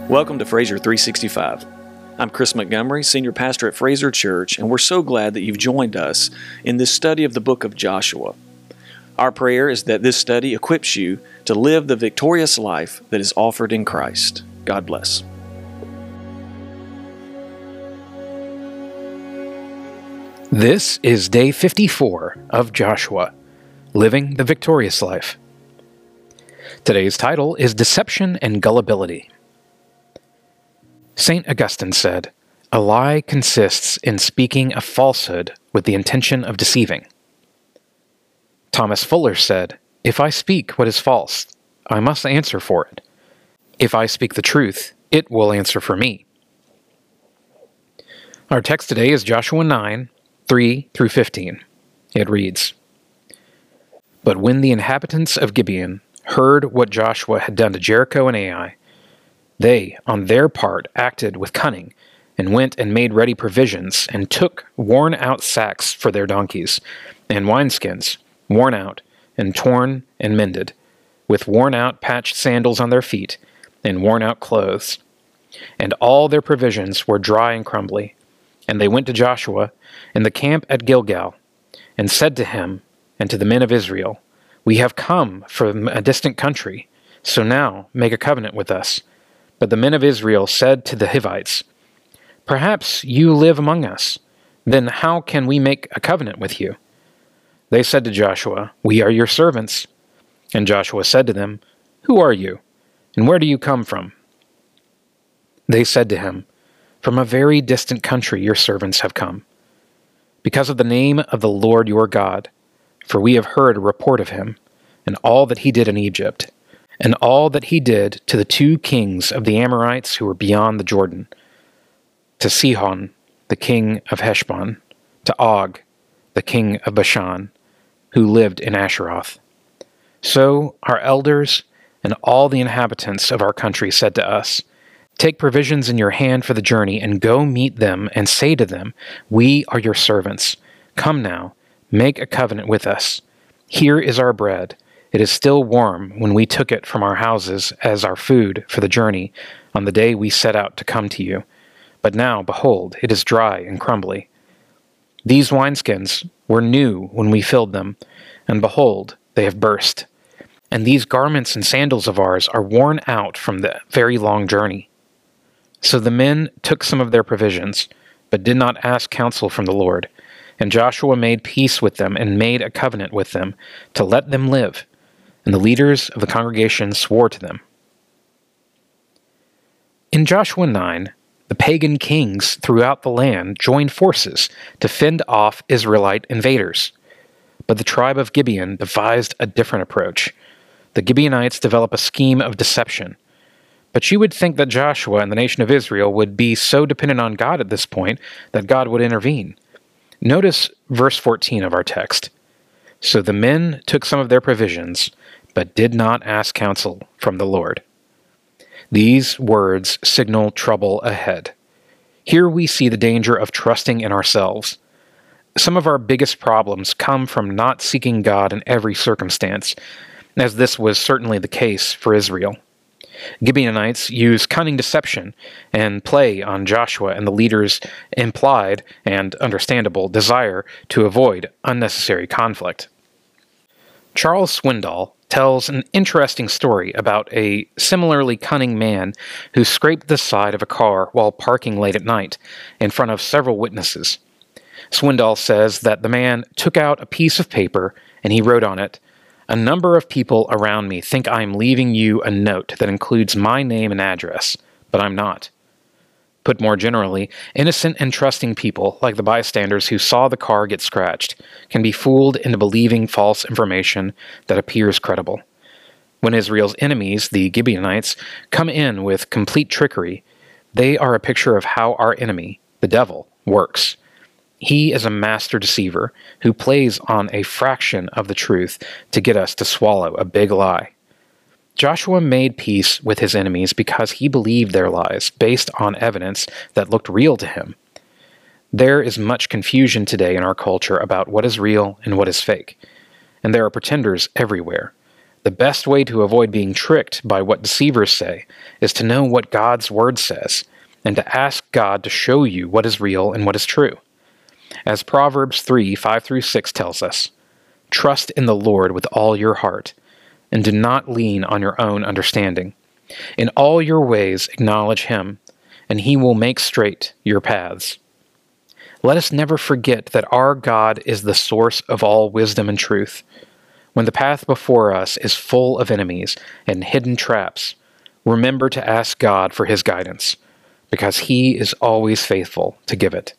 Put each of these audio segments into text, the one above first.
Welcome to Fraser 365. I'm Chris Montgomery, Senior Pastor at Fraser Church, and we're so glad that you've joined us in this study of the book of Joshua. Our prayer is that this study equips you to live the victorious life that is offered in Christ. God bless. This is day 54 of Joshua, Living the Victorious Life. Today's title is Deception and Gullibility. St. Augustine said, "A lie consists in speaking a falsehood with the intention of deceiving." Thomas Fuller said, "If I speak what is false, I must answer for it. If I speak the truth, it will answer for me." Our text today is Joshua 9, 3 through 15. It reads, "But when the inhabitants of Gibeon heard what Joshua had done to Jericho and Ai, they, on their part, acted with cunning, and went and made ready provisions, and took worn-out sacks for their donkeys, and wineskins, worn out, and torn and mended, with worn-out patched sandals on their feet, and worn-out clothes. And all their provisions were dry and crumbly. And they went to Joshua in the camp at Gilgal, and said to him and to the men of Israel, 'We have come from a distant country, so now make a covenant with us.' But the men of Israel said to the Hivites, 'Perhaps you live among us. Then how can we make a covenant with you?' They said to Joshua, 'We are your servants.' And Joshua said to them, 'Who are you, and where do you come from?' They said to him, 'From a very distant country your servants have come, because of the name of the Lord your God, for we have heard a report of him, and all that he did in Egypt, and all that he did to the 2 kings of the Amorites who were beyond the Jordan, to Sihon, the king of Heshbon, to Og, the king of Bashan, who lived in Asheroth. So our elders and all the inhabitants of our country said to us, "Take provisions in your hand for the journey, and go meet them, and say to them, 'We are your servants. Come now, make a covenant with us. Here is our bread. It is still warm when we took it from our houses as our food for the journey on the day we set out to come to you. But now, behold, it is dry and crumbly. These wineskins were new when we filled them, and behold, they have burst. And these garments and sandals of ours are worn out from the very long journey.' So the men took some of their provisions, but did not ask counsel from the Lord. And Joshua made peace with them and made a covenant with them to let them live. And the leaders of the congregation swore to them." In Joshua 9, the pagan kings throughout the land joined forces to fend off Israelite invaders. But the tribe of Gibeon devised a different approach. The Gibeonites developed a scheme of deception. But you would think that Joshua and the nation of Israel would be so dependent on God at this point that God would intervene. Notice verse 14 of our text. "So the men took some of their provisions, but did not ask counsel from the Lord." These words signal trouble ahead. Here we see the danger of trusting in ourselves. Some of our biggest problems come from not seeking God in every circumstance, as this was certainly the case for Israel. Gibeonites use cunning deception and play on Joshua and the leaders' implied and understandable desire to avoid unnecessary conflict. Charles Swindoll tells an interesting story about a similarly cunning man who scraped the side of a car while parking late at night in front of several witnesses. Swindoll says that the man took out a piece of paper and he wrote on it, "A number of people around me think I am leaving you a note that includes my name and address, but I'm not." Put more generally, innocent and trusting people, like the bystanders who saw the car get scratched, can be fooled into believing false information that appears credible. When Israel's enemies, the Gibeonites, come in with complete trickery, they are a picture of how our enemy, the devil, works. He is a master deceiver who plays on a fraction of the truth to get us to swallow a big lie. Joshua made peace with his enemies because he believed their lies based on evidence that looked real to him. There is much confusion today in our culture about what is real and what is fake, and there are pretenders everywhere. The best way to avoid being tricked by what deceivers say is to know what God's Word says, and to ask God to show you what is real and what is true. As Proverbs 3:5-6 tells us, "Trust in the Lord with all your heart, and do not lean on your own understanding. In all your ways acknowledge Him, and He will make straight your paths." Let us never forget that our God is the source of all wisdom and truth. When the path before us is full of enemies and hidden traps, remember to ask God for His guidance, because He is always faithful to give it.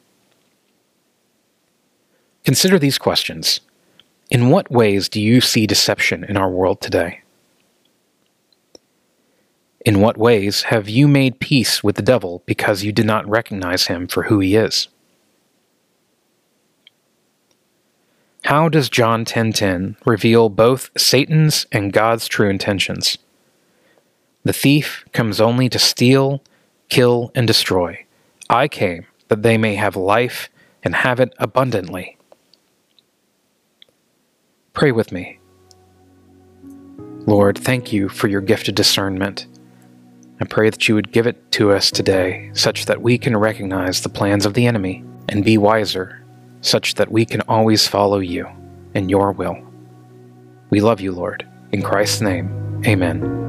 Consider these questions. In what ways do you see deception in our world today? In what ways have you made peace with the devil because you did not recognize him for who he is? How does John 10:10 reveal both Satan's and God's true intentions? The thief comes only to steal, kill, and destroy. I came that they may have life and have it abundantly. Pray with me. Lord, thank you for your gift of discernment. I pray that you would give it to us today, such that we can recognize the plans of the enemy and be wiser, such that we can always follow you and your will. We love you, Lord. In Christ's name, amen.